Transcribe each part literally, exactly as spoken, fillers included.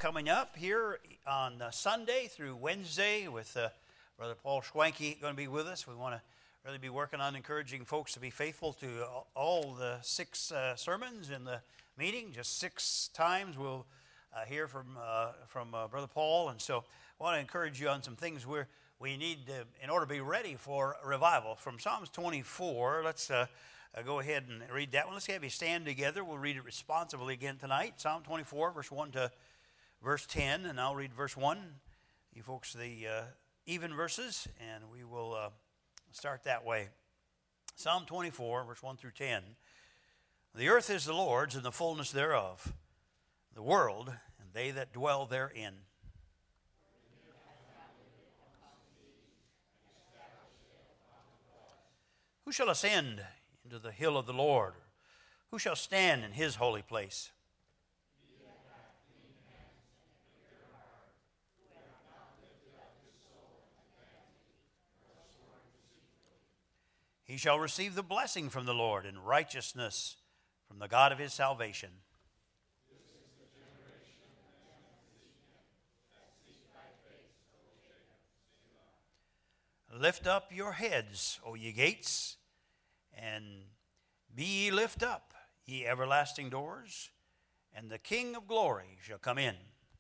coming up here on uh, Sunday through Wednesday with uh, Brother Paul Schwanke going to be with us. We want to really be working on encouraging folks to be faithful to all the six uh, sermons in the meeting. Just six times we'll uh, hear from uh, from uh, Brother Paul, and so I want to encourage you on some things where we need to, in order to be ready for revival. From Psalms twenty-four, let's uh, uh, go ahead and read that one. Let's have you stand together. We'll read it responsibly again tonight. Psalm twenty-four, verse one to verse ten, and I'll read verse one. You folks, the uh, even verses, and we will uh, start that way. Psalm twenty-four, verse one through ten. The earth is the Lord's, and the fullness thereof, the world, and they that dwell therein. Who shall ascend into the hill of the Lord? Who shall stand in his holy place? He shall receive the blessing from the Lord and righteousness from the God of his salvation. This is the generation that seek thy face, O Jacob. Lift up your heads, O ye gates, and be ye lift up, ye everlasting doors, and the King of glory shall come in.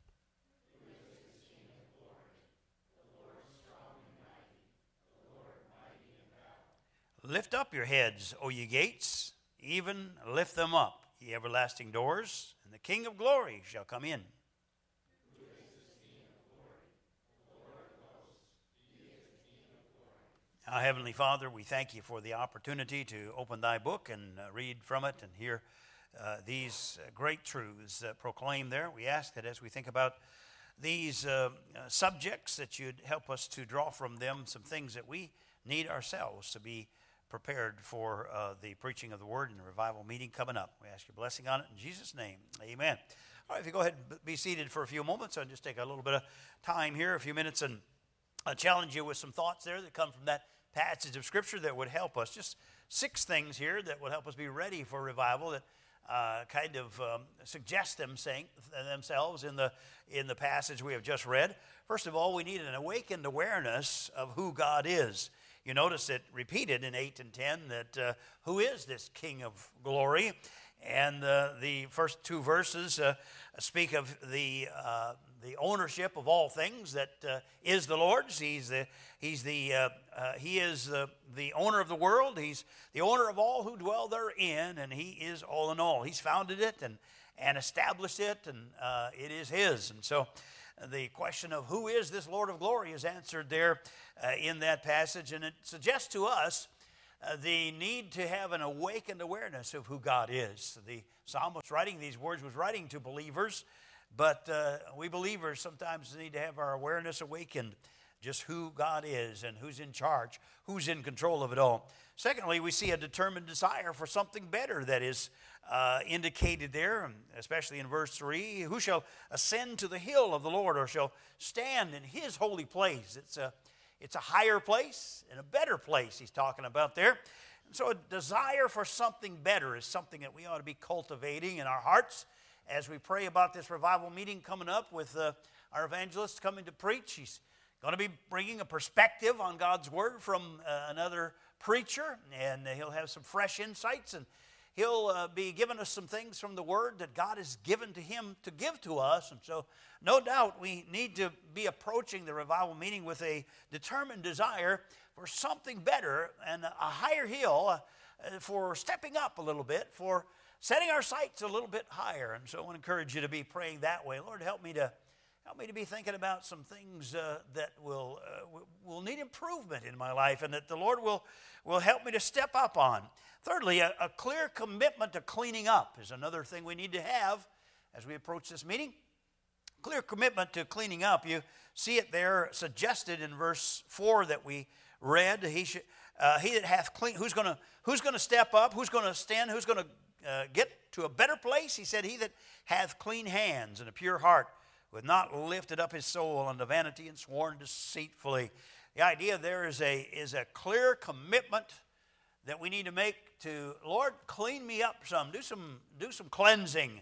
Lift up your heads, O ye gates, even lift them up, ye everlasting doors, and the King of glory shall come in. Who is this King of glory? The Lord of hosts, he is the King of glory. Our Heavenly Father, we thank you for the opportunity to open thy book and uh, read from it and hear uh, these uh, great truths uh, proclaimed there. We ask that as we think about these uh, uh, subjects, that you'd help us to draw from them some things that we need ourselves to be prepared for uh, the preaching of the word and the revival meeting coming up. We ask your blessing on it in Jesus' name. Amen. All right, if you go ahead and be seated for a few moments, I'll just take a little bit of time here, a few minutes, and I'll challenge you with some thoughts there that come from that passage of Scripture that would help us. Just six things here that would help us be ready for revival that uh, kind of um, suggest them saying, themselves in the, in the passage we have just read. First of all, we need an awakened awareness of who God is. You notice it repeated in eight and ten that uh, who is this King of glory? And uh, the first two verses uh, speak of the uh, the ownership of all things that uh, is the Lord's. He's the he's the uh, uh, he is the, the owner of the world. He's the owner of all who dwell therein, and he is all in all. He's founded it and and established it, and uh, it is his. And so the question of who is this Lord of glory is answered there uh, in that passage, and it suggests to us uh, the need to have an awakened awareness of who God is. The psalmist writing these words was writing to believers, but uh, we believers sometimes need to have our awareness awakened, just who God is and who's in charge, who's in control of it all. Secondly, we see a determined desire for something better that is uh, indicated there, especially in verse three. Who shall ascend to the hill of the Lord, or shall stand in his holy place? It's a, it's a higher place and a better place he's talking about there. And so a desire for something better is something that we ought to be cultivating in our hearts as we pray about this revival meeting coming up with uh, our evangelist coming to preach. He's going to be bringing a perspective on God's word from uh, another preacher, and uh, he'll have some fresh insights, and he'll uh, be giving us some things from the word that God has given to him to give to us. And so no doubt we need to be approaching the revival meeting with a determined desire for something better and a higher hill, uh, for stepping up a little bit, for setting our sights a little bit higher. And so I want to encourage you to be praying that way. Lord, help me to Help me to be thinking about some things uh, that will uh, will need improvement in my life, and that the Lord will, will help me to step up on. Thirdly, a, a clear commitment to cleaning up is another thing we need to have as we approach this meeting. Clear commitment to cleaning up. You see it there suggested in verse four that we read. He should, uh, he that hath clean. Who's going to who's going to step up? Who's going to stand? Who's going to uh, get to a better place? He said, "He that hath clean hands and a pure heart, who hath not lifted up his soul unto vanity and sworn deceitfully." The idea there is a is a clear commitment that we need to make to, Lord, clean me up some. Do some do some cleansing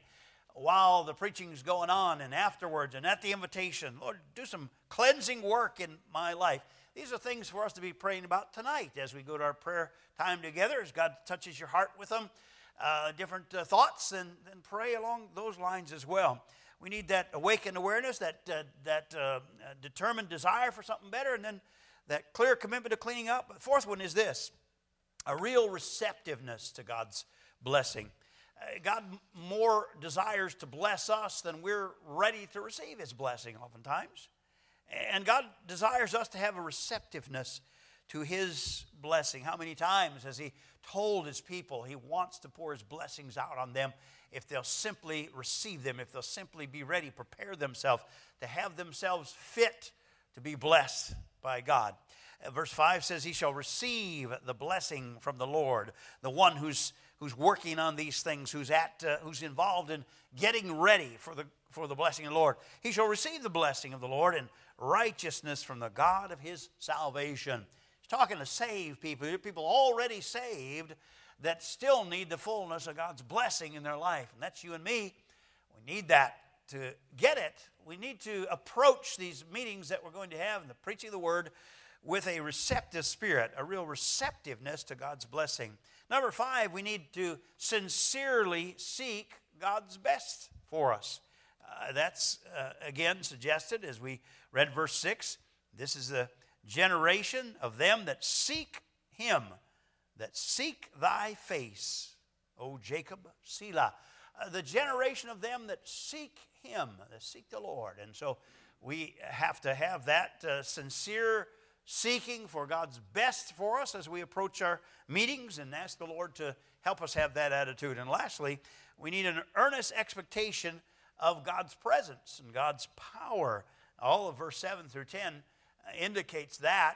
while the preaching's going on and afterwards and at the invitation. Lord, do some cleansing work in my life. These are things for us to be praying about tonight as we go to our prayer time together, as God touches your heart with them, uh, different uh, thoughts, and, and pray along those lines as well. We need that awakened awareness, that, uh, that uh, determined desire for something better, and then that clear commitment to cleaning up. The fourth one is this, a real receptiveness to God's blessing. Uh, God more desires to bless us than we're ready to receive His blessing oftentimes. And God desires us to have a receptiveness to His blessing. How many times has He told His people He wants to pour His blessings out on them if they'll simply receive them, if they'll simply be ready, prepare themselves to have themselves fit to be blessed by God. Uh, verse five says, He shall receive the blessing from the Lord, the one who's who's working on these things, who's at, uh, who's involved in getting ready for the for the blessing of the Lord. He shall receive the blessing of the Lord and righteousness from the God of his salvation. He's talking to saved people, people already saved that still need the fullness of God's blessing in their life. And that's you and me. We need that to get it. We need to approach these meetings that we're going to have in the preaching of the word with a receptive spirit, a real receptiveness to God's blessing. Number five, we need to sincerely seek God's best for us. Uh, that's, uh, again, suggested as we read verse six. This is the generation of them that seek Him, that seek thy face, O Jacob, Selah. Uh, the generation of them that seek Him, that seek the Lord. And so we have to have that uh, sincere seeking for God's best for us as we approach our meetings, and ask the Lord to help us have that attitude. And lastly, we need an earnest expectation of God's presence and God's power. All of verse seven through ten indicates that.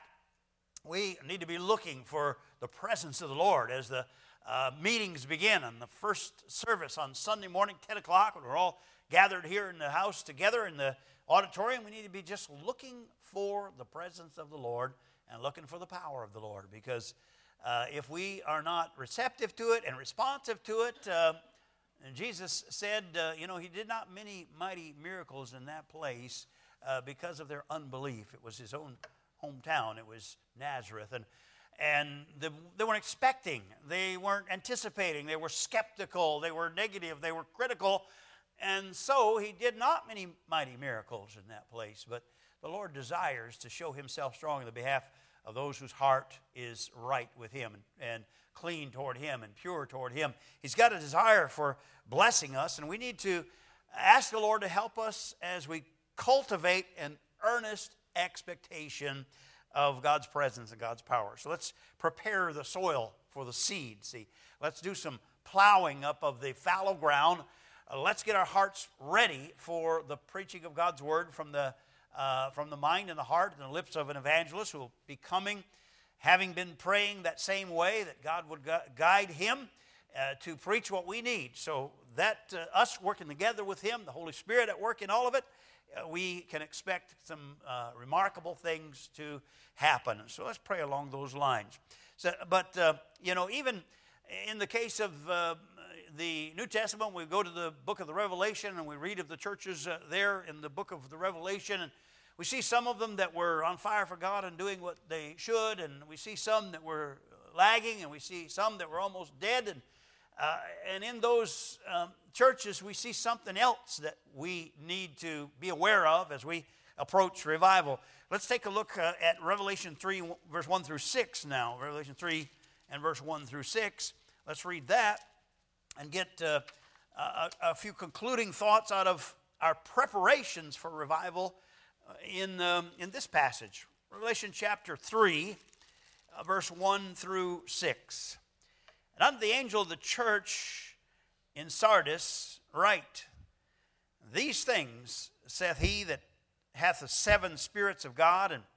We need to be looking for the presence of the Lord as the uh, meetings begin on the first service on Sunday morning, ten o'clock, when we're all gathered here in the house together in the auditorium. We need to be just looking for the presence of the Lord and looking for the power of the Lord, because uh, if we are not receptive to it and responsive to it, uh, and Jesus said, uh, you know, He did not many mighty miracles in that place uh, because of their unbelief. It was His own hometown. It was Nazareth. And and the, they weren't expecting. They weren't anticipating. They were skeptical. They were negative. They were critical. And so He did not many mighty miracles in that place. But the Lord desires to show Himself strong on the behalf of those whose heart is right with Him and, and clean toward Him and pure toward Him. He's got a desire for blessing us, and we need to ask the Lord to help us as we cultivate an earnest expectation of God's presence and God's power. So let's prepare the soil for the seed. See, let's do some plowing up of the fallow ground. Uh, let's get our hearts ready for the preaching of God's word from the uh, from the mind and the heart and the lips of an evangelist who will be coming, having been praying that same way that God would gu- guide him uh, to preach what we need. So that uh, us working together with Him, the Holy Spirit at work in all of it, uh, we can expect some uh, remarkable things to happen. So let's pray along those lines. So, but, uh, you know, even in the case of uh, the New Testament, we go to the book of the Revelation and we read of the churches uh, there in the book of the Revelation, and we see some of them that were on fire for God and doing what they should, and we see some that were lagging, and we see some that were almost dead. And, uh, and in those um, churches, we see something else that we need to be aware of as we approach revival. Let's take a look uh, at Revelation three, verse one through six now. Revelation three and verse one through six. Let's read that and get uh, a, a few concluding thoughts out of our preparations for revival in, um, in this passage. Revelation chapter three, uh, verse one through six. And unto the angel of the church in Sardis write, These things saith he that hath the seven spirits of God and,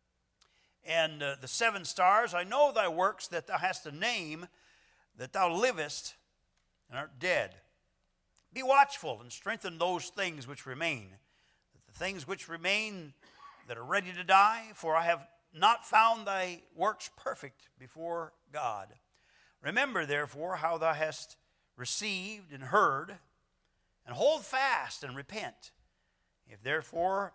and uh, the seven stars. I know thy works, that thou hast a name, that thou livest and art dead. Be watchful and strengthen those things which remain, that the things which remain that are ready to die, for I have not found thy works perfect before God. Remember, therefore, how thou hast received and heard, and hold fast and repent. If therefore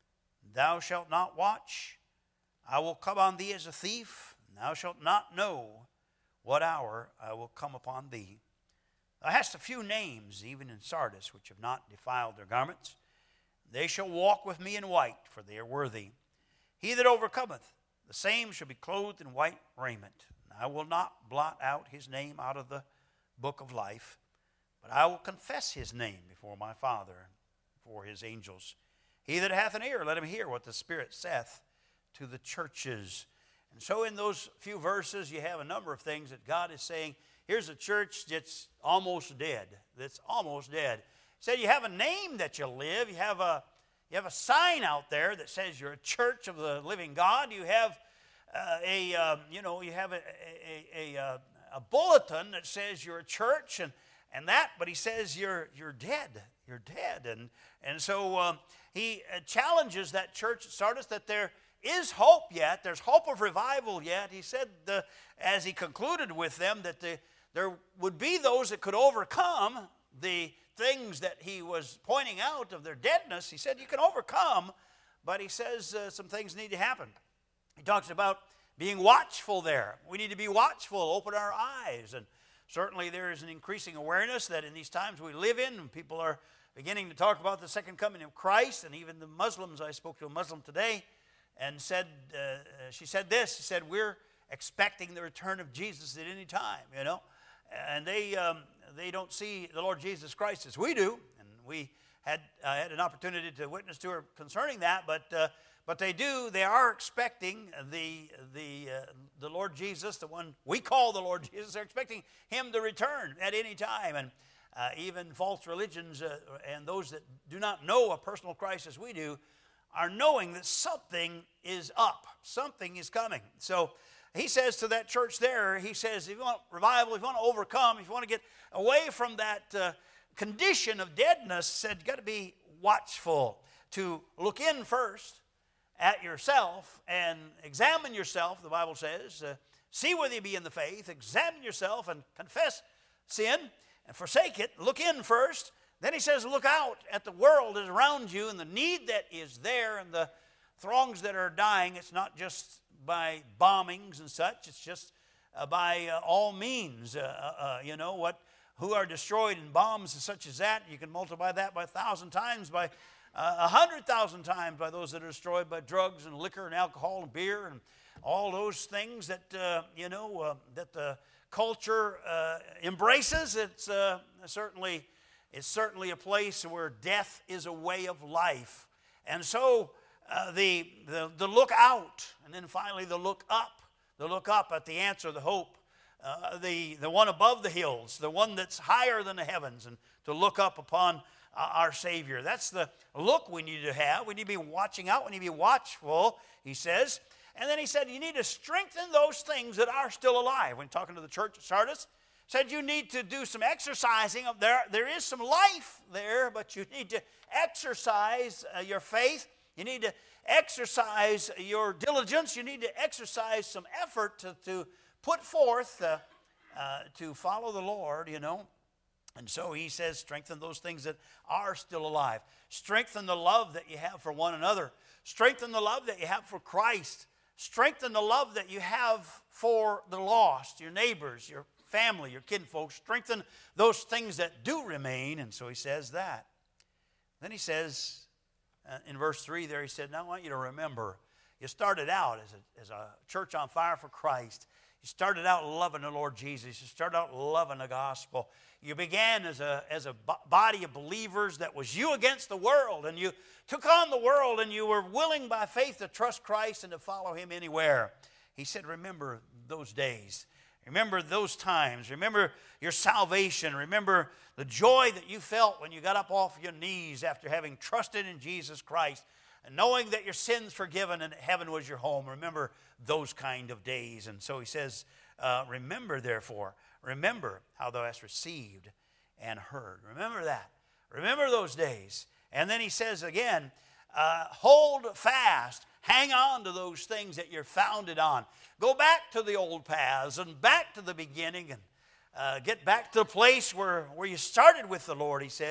thou shalt not watch, I will come on thee as a thief, and thou shalt not know what hour I will come upon thee. Thou hast a few names, even in Sardis, which have not defiled their garments. They shall walk with me in white, for they are worthy. He that overcometh, the same shall be clothed in white raiment. I will not blot out his name out of the book of life, but I will confess his name before my Father and before his angels. He that hath an ear, let him hear what the Spirit saith to the churches. And so in those few verses, you have a number of things that God is saying. Here's a church that's almost dead, that's almost dead. He said you have a name that you live. You have a, you have a sign out there that says you're a church of the living God. You have uh, a, uh, you know, you have a, a, a, a, a bulletin that says you're a church and, and that, but he says you're, you're dead. You're dead. And, and so um, he challenges that church at Sardis that there is hope yet. There's hope of revival yet. He said, the, as he concluded with them, that the, there would be those that could overcome the things that he was pointing out of their deadness. He said, you can overcome, but he says uh, some things need to happen. He talks about being watchful there. We need to be watchful, open our eyes. And certainly there is an increasing awareness that in these times we live in, people are beginning to talk about the second coming of Christ. And even the Muslims, I spoke to a Muslim today, and said, uh, she said this, she said, we're expecting the return of Jesus at any time, you know. And they um, they don't see the Lord Jesus Christ as we do. And we had uh, had an opportunity to witness to her concerning that, but uh, but they do, they are expecting the, the, uh, the Lord Jesus, the one we call the Lord Jesus, they're expecting him to return at any time. And uh, even false religions uh, and those that do not know a personal Christ as we do are knowing that something is up, something is coming. So he says to that church there, he says, if you want revival, if you want to overcome, if you want to get away from that uh, condition of deadness, said you've got to be watchful, to look in first at yourself and examine yourself, the Bible says, uh, see whether you be in the faith, examine yourself and confess sin and forsake it, look in first. Then he says, look out at the world that is around you and the need that is there and the throngs that are dying. It's not just by bombings and such. It's just uh, by uh, all means, uh, uh, you know, what who are destroyed in bombs such as that. You can multiply that by a thousand times, by uh, a hundred thousand times by those that are destroyed by drugs and liquor and alcohol and beer and all those things that, uh, you know, uh, that the culture uh, embraces. It's uh, certainly... It's certainly a place where death is a way of life. And so uh, the, the, the look out, and then finally the look up, the look up at the answer, the hope, uh, the, the one above the hills, the one that's higher than the heavens, and to look up upon uh, our Savior. That's the look we need to have. We need to be watching out. We need to be watchful, he says. And then he said, you need to strengthen those things that are still alive. When talking to the church at Sardis, said you need to do some exercising. There, there is some life there, but you need to exercise uh, your faith. You need to exercise your diligence. You need to exercise some effort to, to put forth uh, uh, to follow the Lord, you know. And so he says, strengthen those things that are still alive. Strengthen the love that you have for one another. Strengthen the love that you have for Christ. Strengthen the love that you have for the lost, your neighbors, your family, your kinfolk. Strengthen those things that do remain. And so he says that. Then he says uh, in verse three there, he said, now I want you to remember, you started out as a, as a church on fire for Christ. You started out loving the Lord Jesus. You started out loving the gospel. You began as a, as a body of believers that was you against the world. And you took on the world and you were willing by faith to trust Christ and to follow him anywhere. He said, remember those days. Remember those times. Remember your salvation. Remember the joy that you felt when you got up off your knees after having trusted in Jesus Christ and knowing that your sins forgiven and heaven was your home. Remember those kind of days. And so he says, uh, remember therefore, remember how thou hast received and heard. Remember that. Remember those days. And then he says again, uh, hold fast. Hang on to those things that you're founded on. Go back to the old paths and back to the beginning and uh, get back to the place where, where you started with the Lord, he says.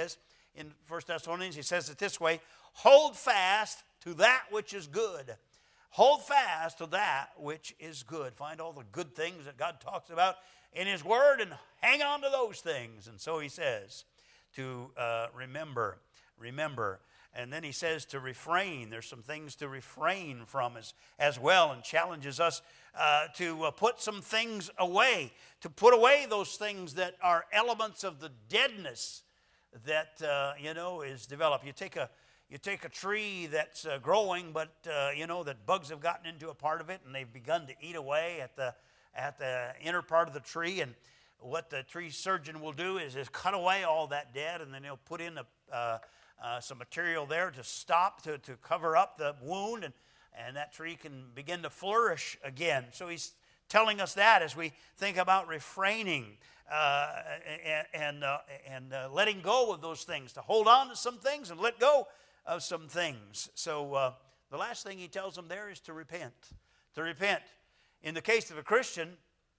in First Thessalonians, he says it this way, hold fast to that which is good. Hold fast to that which is good. Find all the good things that God talks about in His Word and hang on to those things. And so he says to uh, remember, remember. And then he says to refrain. There's some things to refrain from as, as well, and challenges us uh, to uh, put some things away, to put away those things that are elements of the deadness that, uh, you know, is developed. You take a You take a tree that's uh, growing, but, uh, you know, that bugs have gotten into a part of it, and they've begun to eat away at the at the inner part of the tree. And what the tree surgeon will do is, is cut away all that dead, and then he'll put in a, uh, uh, some material there to stop, to, to cover up the wound, and, and that tree can begin to flourish again. So he's telling us that as we think about refraining uh, and, and, uh, and uh, letting go of those things, to hold on to some things and let go of some things. So uh, the last thing he tells them there is to repent. To repent. In the case of a Christian,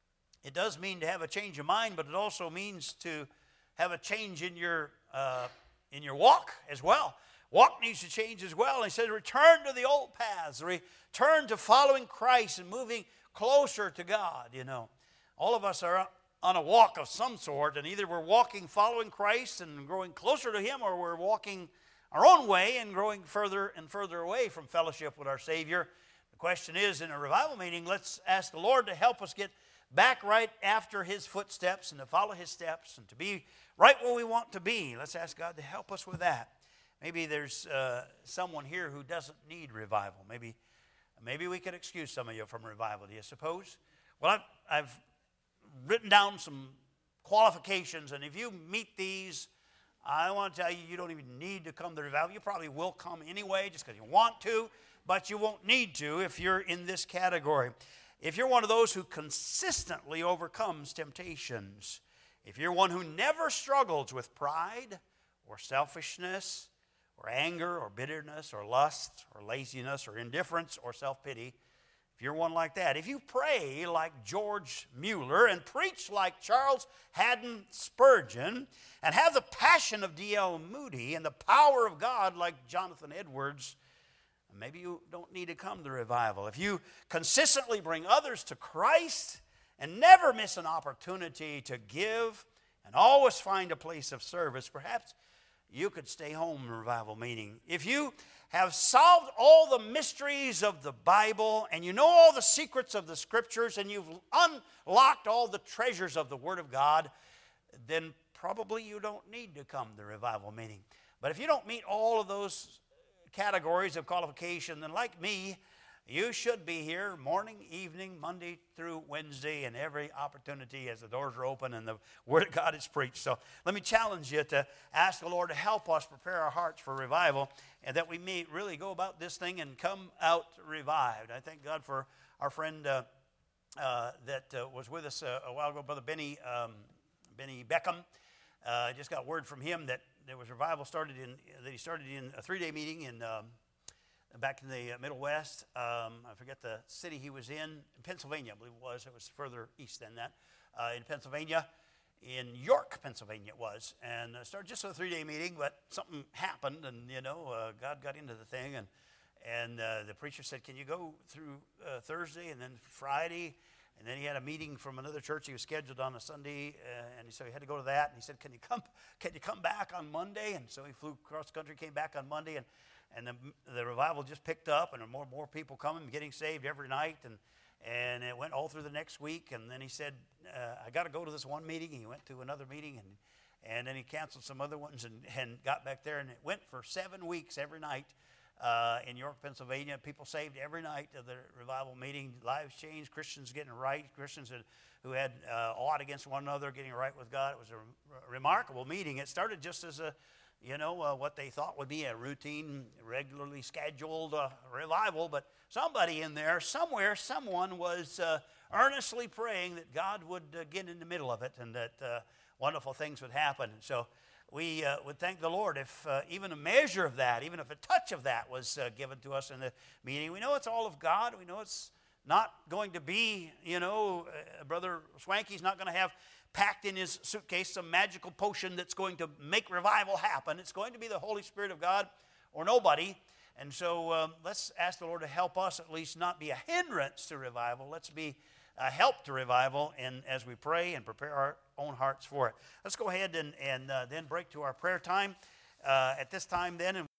it does mean to have a change of mind, but it also means to have a change in your uh, in your walk as well. Walk needs to change as well. And he says, return to the old paths. Return to following Christ and moving closer to God, you know. All of us are on a walk of some sort, and either we're walking following Christ and growing closer to Him, or we're walking our own way and growing further and further away from fellowship with our Savior. The question is, in a revival meeting, let's ask the Lord to help us get back right after His footsteps and to follow His steps and to be right where we want to be. Let's ask God to help us with that. Maybe there's uh, someone here who doesn't need revival. Maybe, maybe we could excuse some of you from revival, do you suppose? Well, I've, I've written down some qualifications, and if you meet these, I want to tell you, you don't even need to come to revival. You probably will come anyway just because you want to, but you won't need to if you're in this category. If you're one of those who consistently overcomes temptations, if you're one who never struggles with pride or selfishness or anger or bitterness or lust or laziness or indifference or self-pity, if you're one like that, if you pray like George Mueller and preach like Charles Haddon Spurgeon and have the passion of D L Moody and the power of God like Jonathan Edwards, maybe you don't need to come to revival. If you consistently bring others to Christ and never miss an opportunity to give and always find a place of service, perhaps you could stay home in a revival meeting. If you have solved all the mysteries of the Bible and you know all the secrets of the Scriptures and you've unlocked all the treasures of the Word of God, then probably you don't need to come to revival meeting. But if you don't meet all of those categories of qualification, then like me, you should be here morning, evening, Monday through Wednesday, and every opportunity as the doors are open and the Word of God is preached. So let me challenge you to ask the Lord to help us prepare our hearts for revival, and that we may really go about this thing and come out revived. I thank God for our friend uh, uh, that uh, was with us uh, a while ago, Brother Benny, um, Benny Beckham. Uh, I just got word from him that there was revival started in that he started in a three-day meeting in um, back in the Middle West. Um, I forget the city he was in, in Pennsylvania, I believe it was. It was further east than that. Uh, in Pennsylvania, in York, Pennsylvania it was. And uh, started just a three-day meeting, but something happened, and, you know, uh, God got into the thing. And, and uh, the preacher said, can you go through uh, Thursday and then Friday? And then he had a meeting from another church he was scheduled on a Sunday, uh, and he said he had to go to that. And he said, can you come Can you come back on Monday? And so he flew across the country, came back on Monday, and And the, the revival just picked up, and more and more people coming, getting saved every night. And, and it went all through the next week. And then he said, uh, I got to go to this one meeting. And he went to another meeting, and, and then he canceled some other ones and, and got back there. And it went for seven weeks every night uh, in York, Pennsylvania. People saved every night of the revival meeting. Lives changed. Christians getting right. Christians that, who had uh, aught against one another getting right with God. It was a re- remarkable meeting. It started just as a You know, uh, what they thought would be a routine, regularly scheduled uh, revival, but somebody in there, somewhere, someone was uh, earnestly praying that God would uh, get in the middle of it and that uh, wonderful things would happen. And so we uh, would thank the Lord if uh, even a measure of that, even if a touch of that was uh, given to us in the meeting. We know it's all of God. We know it's not going to be, you know, uh, Brother Swanky's not going to have packed in his suitcase some magical potion that's going to make revival happen. It's going to be the Holy Spirit of God or nobody. And so um, let's ask the Lord to help us at least not be a hindrance to revival. Let's be a help to revival, and as we pray and prepare our own hearts for it. Let's go ahead and, and uh, then break to our prayer time uh, at this time then. And